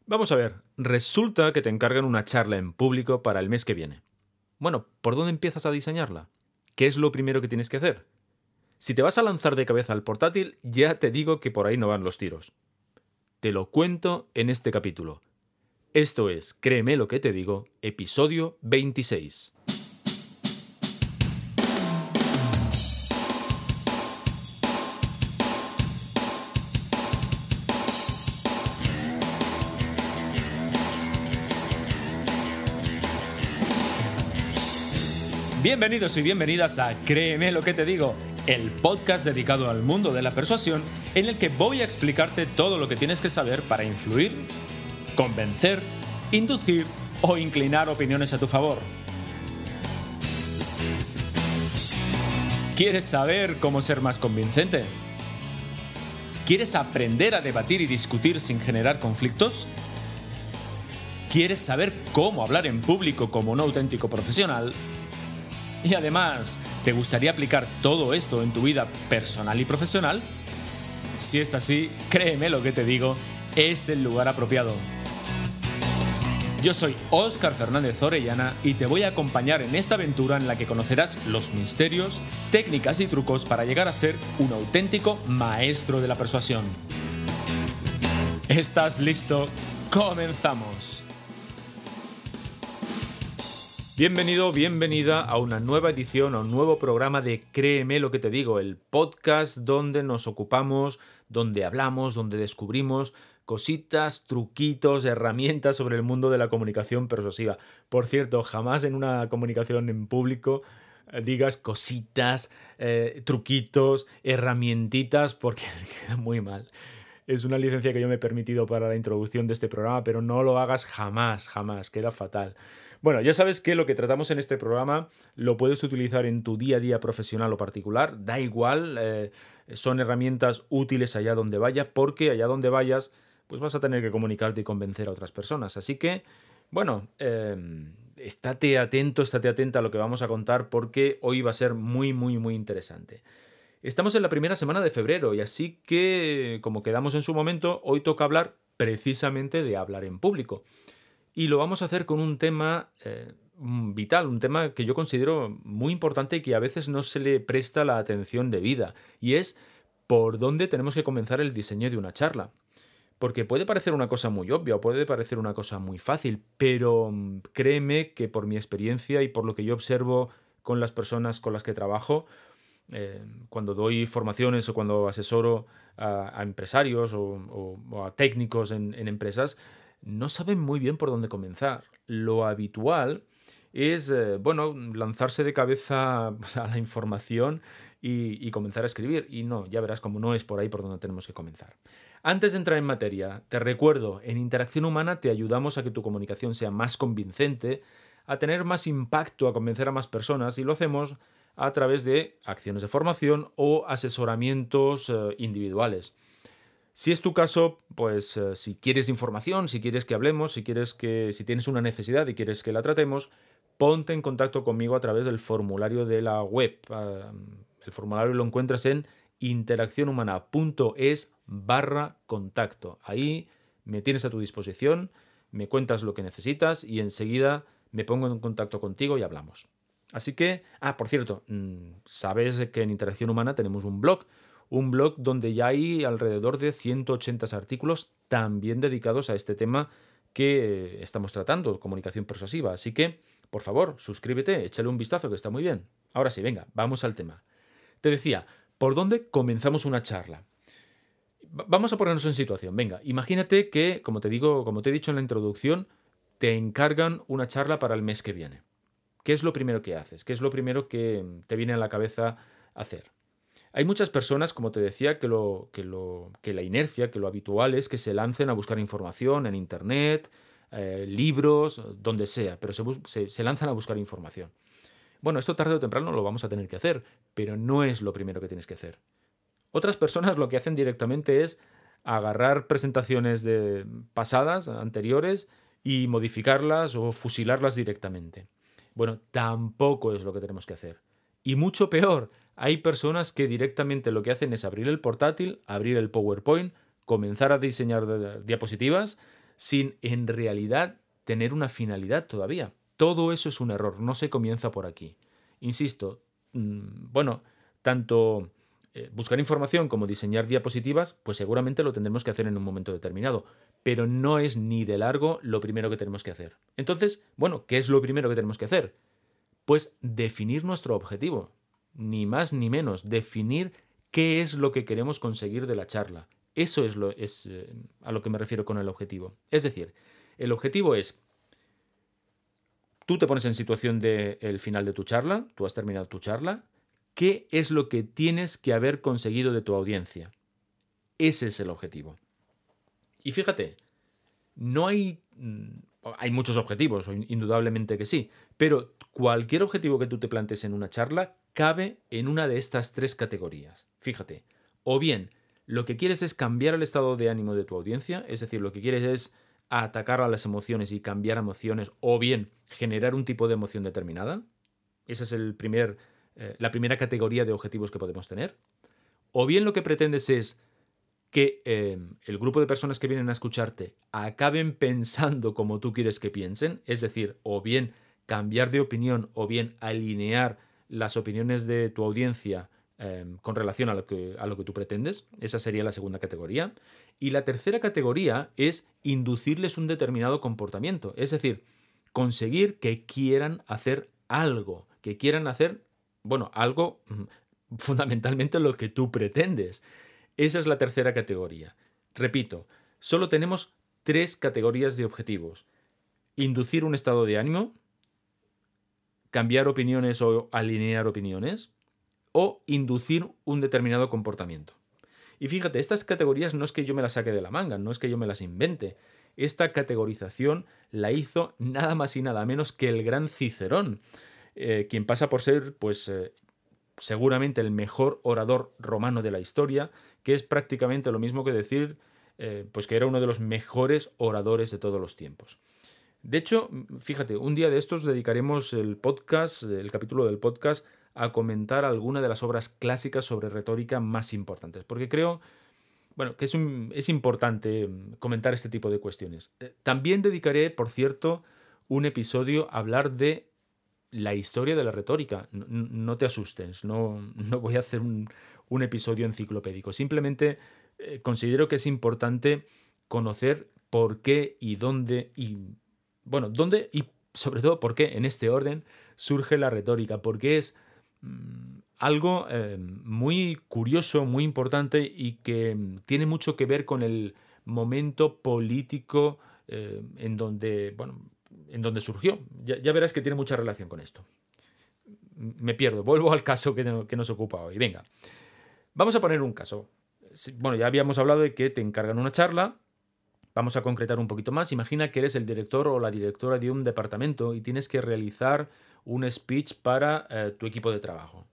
Vamos a ver, resulta que te encargan una charla en público para el mes que viene. Bueno, ¿por dónde empiezas a diseñarla? ¿Qué es lo primero que tienes que hacer? Si te vas a lanzar de cabeza al portátil, ya te digo que por ahí no van los tiros. Te lo cuento en este capítulo. Esto es, créeme lo que te digo, episodio 26. Bienvenidos y bienvenidas a Créeme lo que te digo, el podcast dedicado al mundo de la persuasión en el que voy a explicarte todo lo que tienes que saber para influir, convencer, inducir o inclinar opiniones a tu favor. ¿Quieres saber cómo ser más convincente? ¿Quieres aprender a debatir y discutir sin generar conflictos? ¿Quieres saber cómo hablar en público como un auténtico profesional? Y además, ¿te gustaría aplicar todo esto en tu vida personal y profesional? Si es así, créeme lo que te digo, es el lugar apropiado. Yo soy Óscar Fernández Orellana y te voy a acompañar en esta aventura en la que conocerás los misterios, técnicas y trucos para llegar a ser un auténtico maestro de la persuasión. ¿Estás listo? ¡Comenzamos! Bienvenido, bienvenida a una nueva edición, a un nuevo programa de Créeme lo que te digo, el podcast donde nos ocupamos, donde hablamos, donde descubrimos cositas, truquitos, herramientas sobre el mundo de la comunicación persuasiva. Por cierto, jamás en una comunicación en público digas cositas, truquitos, herramientitas, porque queda muy mal. Es una licencia que yo me he permitido para la introducción de este programa, pero no lo hagas jamás, queda fatal. Bueno, ya sabes que lo que tratamos en este programa lo puedes utilizar en tu día a día profesional o particular, da igual, son herramientas útiles allá donde vayas, porque allá donde vayas pues vas a tener que comunicarte y convencer a otras personas. Así que, bueno, estate atento, estate atenta a lo que vamos a contar porque hoy va a ser muy interesante. Estamos en la primera semana de febrero y así que, como quedamos en su momento, hoy toca hablar precisamente de hablar en público. Y lo vamos a hacer con un tema vital, un tema que yo considero muy importante y que a veces no se le presta la atención debida, y es por dónde tenemos que comenzar el diseño de una charla. Porque puede parecer una cosa muy obvia o puede parecer una cosa muy fácil, pero créeme que por mi experiencia y por lo que yo observo con las personas con las que trabajo, cuando doy formaciones o cuando asesoro a empresarios o a técnicos en empresas, no saben muy bien por dónde comenzar. Lo habitual es, lanzarse de cabeza a la información y comenzar a escribir. Y no, ya verás cómo no es por ahí por donde tenemos que comenzar. Antes de entrar en materia, te recuerdo, en Interacción Humana te ayudamos a que tu comunicación sea más convincente, a tener más impacto, a convencer a más personas, y lo hacemos a través de acciones de formación o asesoramientos individuales. Si es tu caso, pues si quieres información, si quieres que hablemos, si tienes una necesidad y quieres que la tratemos, ponte en contacto conmigo a través del formulario de la web. El formulario lo encuentras en interaccionhumana.es/contacto. Ahí me tienes a tu disposición, me cuentas lo que necesitas y enseguida me pongo en contacto contigo y hablamos. Así que, por cierto, sabes que en Interacción Humana tenemos un blog donde ya hay alrededor de 180 artículos también dedicados a este tema que estamos tratando, comunicación persuasiva. Así que, por favor, suscríbete, échale un vistazo que está muy bien. Ahora sí, venga, vamos al tema. Te decía, ¿por dónde comenzamos una charla? Vamos a ponernos en situación. Venga, imagínate que, como te he dicho en la introducción, te encargan una charla para el mes que viene. ¿Qué es lo primero que haces? ¿Qué es lo primero que te viene a la cabeza hacer? Hay muchas personas, como te decía, que la inercia, que lo habitual es que se lancen a buscar información en internet, libros, donde sea, pero se lanzan a buscar información. Bueno, esto tarde o temprano lo vamos a tener que hacer, pero no es lo primero que tienes que hacer. Otras personas lo que hacen directamente es agarrar presentaciones pasadas, anteriores, y modificarlas o fusilarlas directamente. Bueno, tampoco es lo que tenemos que hacer. Y mucho peor, hay personas que directamente lo que hacen es abrir el portátil, abrir el PowerPoint, comenzar a diseñar diapositivas, sin en realidad tener una finalidad todavía. Todo eso es un error, no se comienza por aquí. Insisto, tanto buscar información como diseñar diapositivas, pues seguramente lo tendremos que hacer en un momento determinado, pero no es ni de largo lo primero que tenemos que hacer. Entonces, ¿qué es lo primero que tenemos que hacer? Pues definir nuestro objetivo, ni más ni menos, definir qué es lo que queremos conseguir de la charla. Eso es a lo que me refiero con el objetivo. Es decir, el objetivo es, tú te pones en situación del final de tu charla, tú has terminado tu charla, ¿qué es lo que tienes que haber conseguido de tu audiencia? Ese es el objetivo. Y fíjate, no hay muchos objetivos, indudablemente que sí, pero cualquier objetivo que tú te plantees en una charla cabe en una de estas tres categorías. Fíjate, o bien lo que quieres es cambiar el estado de ánimo de tu audiencia, es decir, lo que quieres es atacar a las emociones y cambiar emociones, o bien generar un tipo de emoción determinada. Esa es la primera categoría de objetivos que podemos tener. O bien lo que pretendes es que el grupo de personas que vienen a escucharte acaben pensando como tú quieres que piensen, es decir, o bien cambiar de opinión o bien alinear las opiniones de tu audiencia con relación a lo que tú pretendes. Esa sería la segunda categoría. Y la tercera categoría es inducirles un determinado comportamiento, es decir, conseguir que quieran hacer algo, que quieran hacer, algo fundamentalmente lo que tú pretendes. Esa es la tercera categoría. Repito, solo tenemos tres categorías de objetivos: inducir un estado de ánimo, cambiar opiniones o alinear opiniones, o inducir un determinado comportamiento. Y fíjate, estas categorías no es que yo me las saque de la manga, no es que yo me las invente. Esta categorización la hizo nada más y nada menos que el gran Cicerón, quien pasa por ser, seguramente el mejor orador romano de la historia, que es prácticamente lo mismo que decir que era uno de los mejores oradores de todos los tiempos. De hecho, fíjate, un día de estos dedicaremos el capítulo del podcast, a comentar alguna de las obras clásicas sobre retórica más importantes, porque creo que es importante comentar este tipo de cuestiones. También dedicaré, por cierto, un episodio a hablar de la historia de la retórica. No te asustes, no voy a hacer un episodio enciclopédico. Simplemente considero que es importante conocer por qué y dónde dónde y sobre todo por qué en este orden surge la retórica, porque es algo muy curioso, muy importante y que tiene mucho que ver con el momento político en donde surgió. Ya verás que tiene mucha relación con esto. Me pierdo, vuelvo al caso que nos ocupa hoy. Venga, vamos a poner un caso. Ya habíamos hablado de que te encargan una charla. Vamos a concretar un poquito más. Imagina que eres el director o la directora de un departamento y tienes que realizar un speech para tu equipo de trabajo.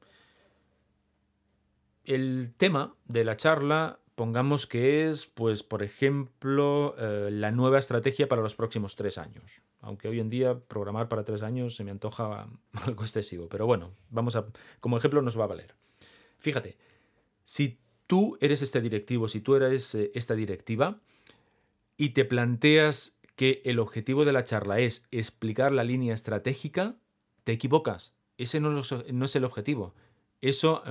El tema de la charla, pongamos que es, por ejemplo, la nueva estrategia para los próximos 3 años. Aunque hoy en día programar para 3 años se me antoja algo excesivo. Pero como ejemplo nos va a valer. Fíjate, si tú eres este directivo, si tú eres esta directiva y te planteas que el objetivo de la charla es explicar la línea estratégica, te equivocas. Ese no es el objetivo. Eso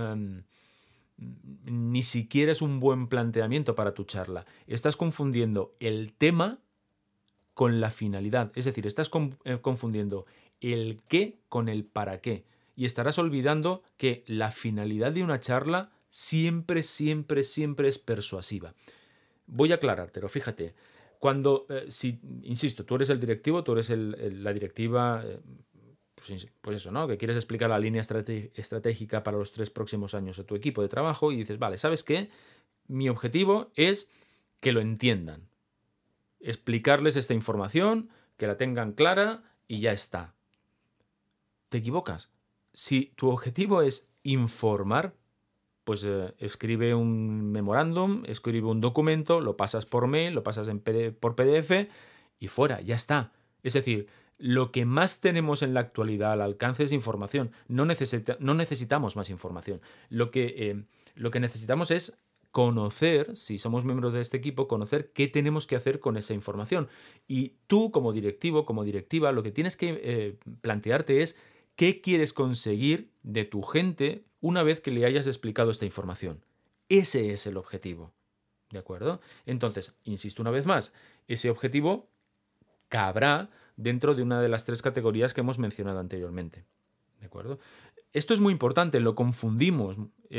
ni siquiera es un buen planteamiento para tu charla. Estás confundiendo el tema con la finalidad. Es decir, estás confundiendo el qué con el para qué. Y estarás olvidando que la finalidad de una charla siempre, siempre, siempre es persuasiva. Voy a aclarártelo, fíjate. Insisto, tú eres el directivo, tú eres la directiva, pues eso, ¿no? Que quieres explicar la línea estratégica para los 3 próximos años a tu equipo de trabajo y dices, vale, ¿sabes qué? Mi objetivo es que lo entiendan. Explicarles esta información, que la tengan clara y ya está. Te equivocas. Si tu objetivo es informar, pues escribe un memorándum, escribe un documento, lo pasas por mail, lo pasas por PDF y fuera, ya está. Es decir, lo que más tenemos en la actualidad al alcance es información. No necesitamos más información. Lo que necesitamos es conocer, si somos miembros de este equipo, conocer qué tenemos que hacer con esa información. Y tú, como directivo, como directiva, lo que tienes que plantearte es qué quieres conseguir de tu gente una vez que le hayas explicado esta información. Ese es el objetivo. ¿De acuerdo? Entonces, insisto una vez más, ese objetivo cabrá dentro de una de las 3 categorías que hemos mencionado anteriormente. ¿De acuerdo? Esto es muy importante, lo confundimos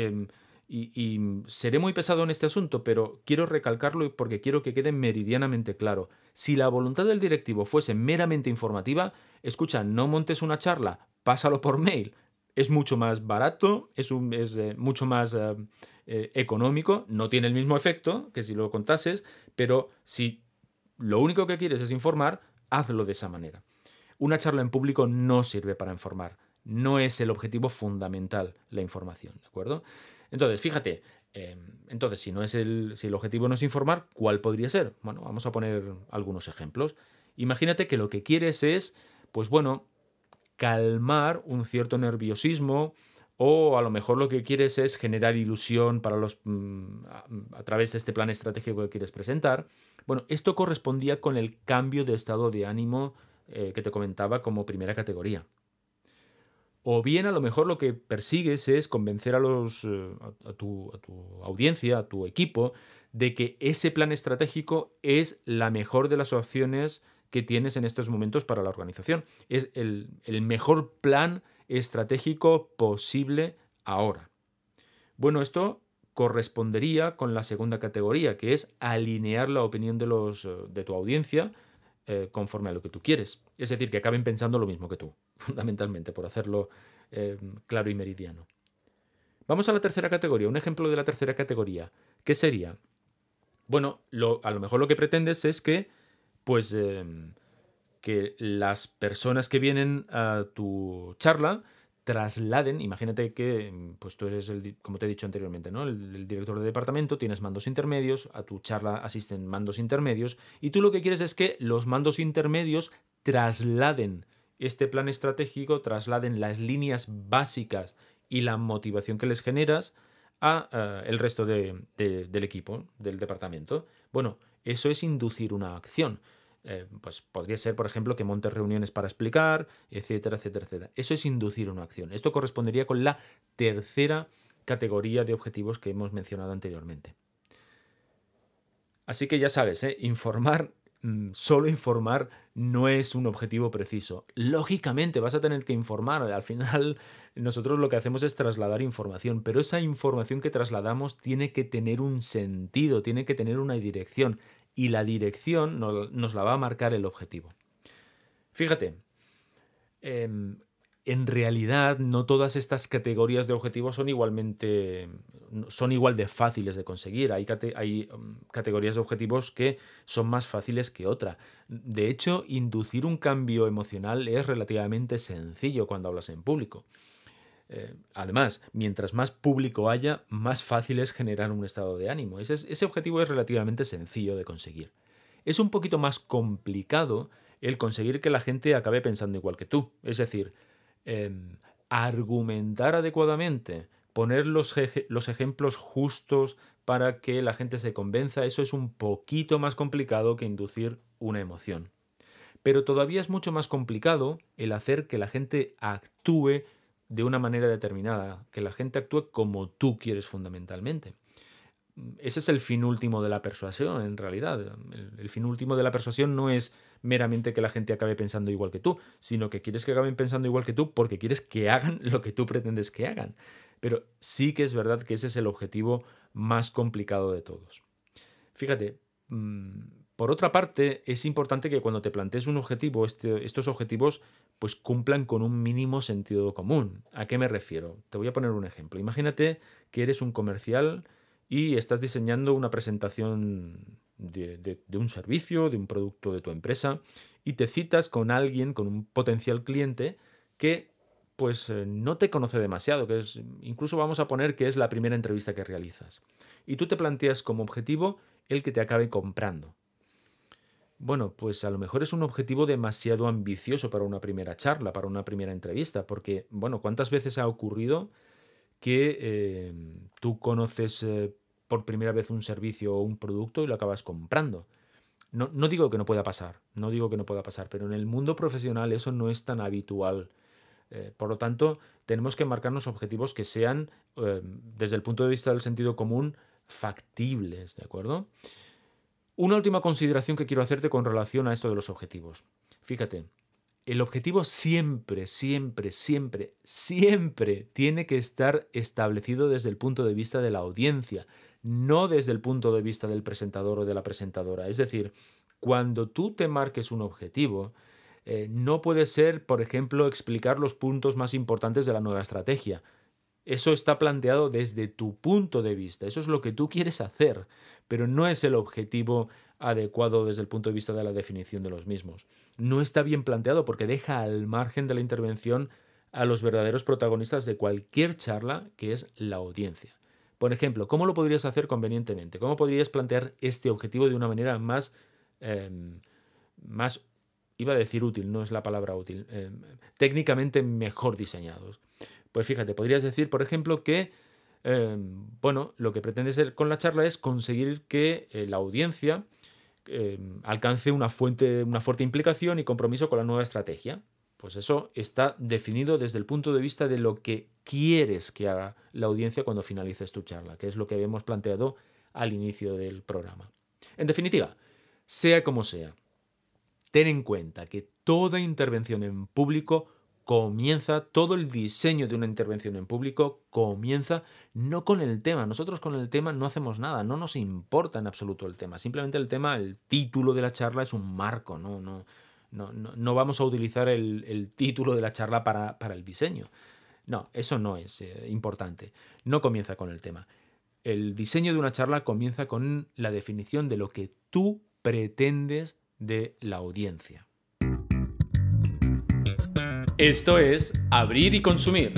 y seré muy pesado en este asunto, pero quiero recalcarlo porque quiero que quede meridianamente claro. Si la voluntad del directivo fuese meramente informativa, escucha, no montes una charla, pásalo por mail. Es mucho más barato, es mucho más económico, no tiene el mismo efecto que si lo contases, pero si lo único que quieres es informar, hazlo de esa manera. Una charla en público no sirve para informar. No es el objetivo fundamental la información, ¿de acuerdo? Entonces, fíjate, entonces si el objetivo no es informar, ¿cuál podría ser? Bueno, vamos a poner algunos ejemplos. Imagínate que lo que quieres es, pues bueno, calmar un cierto nerviosismo o a lo mejor lo que quieres es generar ilusión para a través de este plan estratégico que quieres presentar. Bueno, esto correspondía con el cambio de estado de ánimo que te comentaba como primera categoría. O bien a lo mejor lo que persigues es convencer a tu audiencia, a tu equipo, de que ese plan estratégico es la mejor de las opciones que tienes en estos momentos para la organización. Es el mejor plan estratégico posible ahora. Bueno, esto correspondería con la segunda categoría, que es alinear la opinión de tu audiencia conforme a lo que tú quieres. Es decir, que acaben pensando lo mismo que tú, fundamentalmente, por hacerlo claro y meridiano. Vamos a la tercera categoría, un ejemplo de la tercera categoría. ¿Qué sería? Bueno, a lo mejor lo que pretendes es que, pues, que las personas que vienen a tu charla trasladen, imagínate que pues tú eres, como te he dicho anteriormente, ¿no? El director de departamento, tienes mandos intermedios, a tu charla asisten mandos intermedios y tú lo que quieres es que los mandos intermedios trasladen este plan estratégico, trasladen las líneas básicas y la motivación que les generas a el resto del equipo, del departamento. Bueno, eso es inducir una acción. Pues podría ser, por ejemplo, que montes reuniones para explicar, etcétera, etcétera, etcétera. Eso es inducir una acción. Esto correspondería con la tercera categoría de objetivos que hemos mencionado anteriormente. Así que ya sabes, solo informar no es un objetivo preciso. Lógicamente vas a tener que informar. Al final nosotros lo que hacemos es trasladar información, pero esa información que trasladamos tiene que tener un sentido, tiene que tener una dirección y la dirección nos la va a marcar el objetivo. Fíjate, en realidad no todas estas categorías de objetivos son igual de fáciles de conseguir. Hay categorías de objetivos que son más fáciles que otras. De hecho, inducir un cambio emocional es relativamente sencillo cuando hablas en público. Además, mientras más público haya, más fácil es generar un estado de ánimo. Ese objetivo es relativamente sencillo de conseguir. Es un poquito más complicado el conseguir que la gente acabe pensando igual que tú. Es decir, argumentar adecuadamente, poner los ejemplos justos para que la gente se convenza, eso es un poquito más complicado que inducir una emoción. Pero todavía es mucho más complicado el hacer que la gente actúe de una manera determinada, que la gente actúe como tú quieres fundamentalmente. Ese es el fin último de la persuasión, en realidad. El fin último de la persuasión no es meramente que la gente acabe pensando igual que tú, sino que quieres que acaben pensando igual que tú porque quieres que hagan lo que tú pretendes que hagan. Pero sí que es verdad que ese es el objetivo más complicado de todos. Fíjate, por otra parte, es importante que cuando te plantees un objetivo, estos objetivos pues cumplan con un mínimo sentido común. ¿A qué me refiero? Te voy a poner un ejemplo. Imagínate que eres un comercial y estás diseñando una presentación de un servicio, de un producto de tu empresa, y te citas con alguien, con un potencial cliente que pues no te conoce demasiado, incluso vamos a poner que es la primera entrevista que realizas. Y tú te planteas como objetivo el que te acabe comprando. Bueno, pues a lo mejor es un objetivo demasiado ambicioso para una primera charla, para una primera entrevista, porque, bueno, ¿cuántas veces ha ocurrido que tú conoces por primera vez un servicio o un producto y lo acabas comprando. No digo que no pueda pasar, pero en el mundo profesional eso no es tan habitual. Por lo tanto, tenemos que marcarnos objetivos que sean, desde el punto de vista del sentido común, factibles, ¿de acuerdo? Una última consideración que quiero hacerte con relación a esto de los objetivos. Fíjate, el objetivo siempre, siempre, siempre, siempre tiene que estar establecido desde el punto de vista de la audiencia, no desde el punto de vista del presentador o de la presentadora. Es decir, cuando tú te marques un objetivo, no puede ser, por ejemplo, explicar los puntos más importantes de la nueva estrategia. Eso está planteado desde tu punto de vista, eso es lo que tú quieres hacer, pero no es el objetivo adecuado desde el punto de vista de la definición de los mismos. No está bien planteado porque deja al margen de la intervención a los verdaderos protagonistas de cualquier charla, que es la audiencia. Por ejemplo, ¿cómo lo podrías hacer convenientemente? ¿Cómo podrías plantear este objetivo de una manera más, iba a decir útil, no es la palabra útil, técnicamente mejor diseñados? Pues fíjate, podrías decir, por ejemplo, que lo que pretendes con la charla es conseguir que la audiencia alcance una fuerte implicación y compromiso con la nueva estrategia. Pues eso está definido desde el punto de vista de lo que quieres que haga la audiencia cuando finalices tu charla, que es lo que habíamos planteado al inicio del programa. En definitiva, sea como sea, ten en cuenta que toda intervención en público todo el diseño de una intervención en público comienza no con el tema. Nosotros con el tema no hacemos nada, no nos importa en absoluto el tema. Simplemente el tema, el título de la charla es un marco, no vamos a utilizar el título de la charla para el diseño. No, eso no es importante. No comienza con el tema. El diseño de una charla comienza con la definición de lo que tú pretendes de la audiencia. Esto es Abrir y Consumir.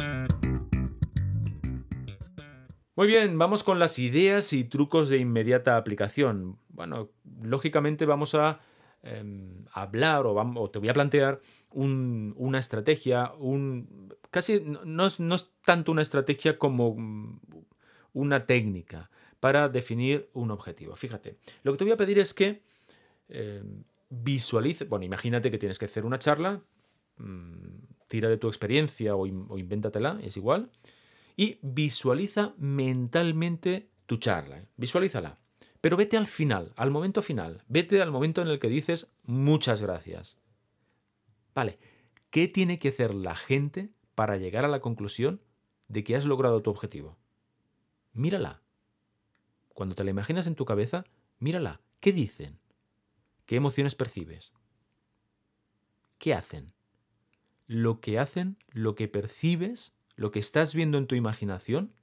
Muy bien, vamos con las ideas y trucos de inmediata aplicación. Bueno, lógicamente vamos a hablar o te voy a plantear una estrategia, casi no es tanto una estrategia como una técnica para definir un objetivo. Fíjate, lo que te voy a pedir es que visualice, imagínate que tienes que hacer una charla, tira de tu experiencia o invéntatela, es igual, y visualiza mentalmente tu charla. Visualízala. Pero vete al final, al momento final. Vete al momento en el que dices muchas gracias. Vale, ¿qué tiene que hacer la gente para llegar a la conclusión de que has logrado tu objetivo? Mírala. Cuando te la imaginas en tu cabeza, mírala. ¿Qué dicen? ¿Qué emociones percibes? ¿Qué hacen? Lo que hacen, lo que percibes, lo que estás viendo en tu imaginación,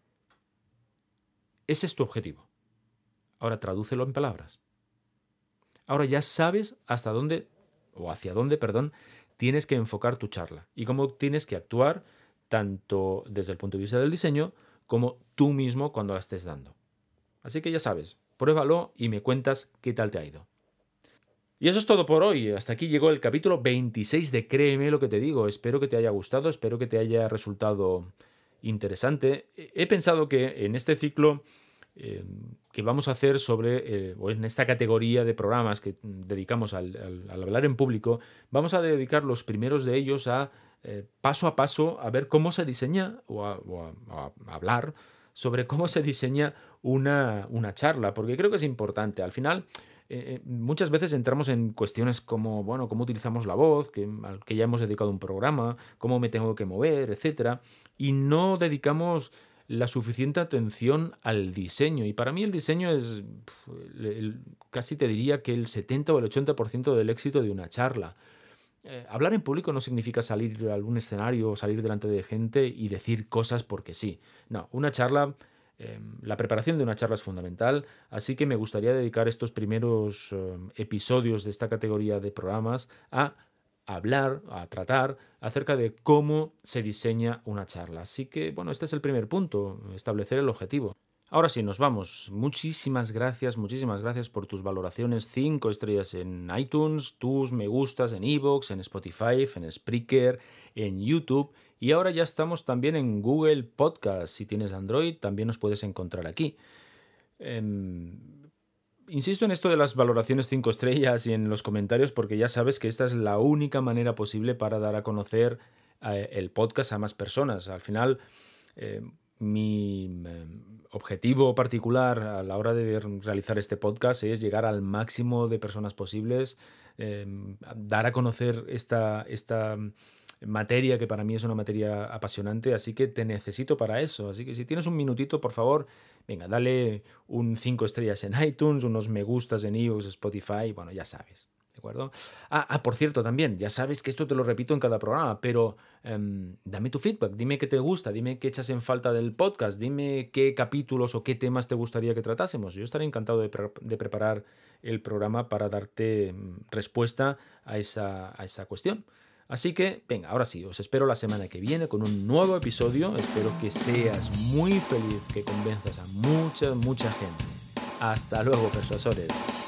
ese es tu objetivo. Ahora tradúcelo en palabras. Ahora ya sabes hacia dónde, tienes que enfocar tu charla y cómo tienes que actuar tanto desde el punto de vista del diseño como tú mismo cuando la estés dando. Así que ya sabes, pruébalo y me cuentas qué tal te ha ido. Y eso es todo por hoy. Hasta aquí llegó el capítulo 26 de Créeme lo que te digo. Espero que te haya gustado, espero que te haya resultado interesante. He pensado que en este ciclo que vamos a hacer o en esta categoría de programas que dedicamos al hablar en público, vamos a dedicar los primeros de ellos a paso a paso a ver cómo se diseña o a hablar sobre cómo se diseña una charla, porque creo que es importante. Al final, muchas veces entramos en cuestiones como, cómo utilizamos la voz, al que ya hemos dedicado un programa, cómo me tengo que mover, etcétera, y no dedicamos la suficiente atención al diseño. Y para mí el diseño es casi te diría que el 70 o el 80% del éxito de una charla. Hablar en público no significa salir a algún escenario o salir delante de gente y decir cosas porque sí. No, una charla, la preparación de una charla es fundamental, así que me gustaría dedicar estos primeros episodios de esta categoría de programas a hablar, a tratar acerca de cómo se diseña una charla. Así que, este es el primer punto, establecer el objetivo. Ahora sí, nos vamos. Muchísimas gracias por tus valoraciones, 5 estrellas en iTunes, tus me gustas en iVoox, en Spotify, en Spreaker, en YouTube y ahora ya estamos también en Google Podcast. Si tienes Android, también nos puedes encontrar aquí. Insisto en esto de las valoraciones 5 estrellas y en los comentarios porque ya sabes que esta es la única manera posible para dar a conocer el podcast a más personas. Al final, mi objetivo particular a la hora de realizar este podcast es llegar al máximo de personas posibles, dar a conocer esta materia que para mí es una materia apasionante, así que te necesito para eso. Así que si tienes un minutito, por favor, venga, dale un 5 estrellas en iTunes, unos me gustas en iVoox, Spotify, bueno, ya sabes, ¿de acuerdo? Por cierto, también, ya sabes que esto te lo repito en cada programa, pero dame tu feedback, dime qué te gusta, dime qué echas en falta del podcast, dime qué capítulos o qué temas te gustaría que tratásemos. Yo estaré encantado de preparar el programa para darte respuesta a esa cuestión. Así que, venga, ahora sí, os espero la semana que viene con un nuevo episodio. Espero que seas muy feliz, que convenzas a mucha gente. Hasta luego, persuasores.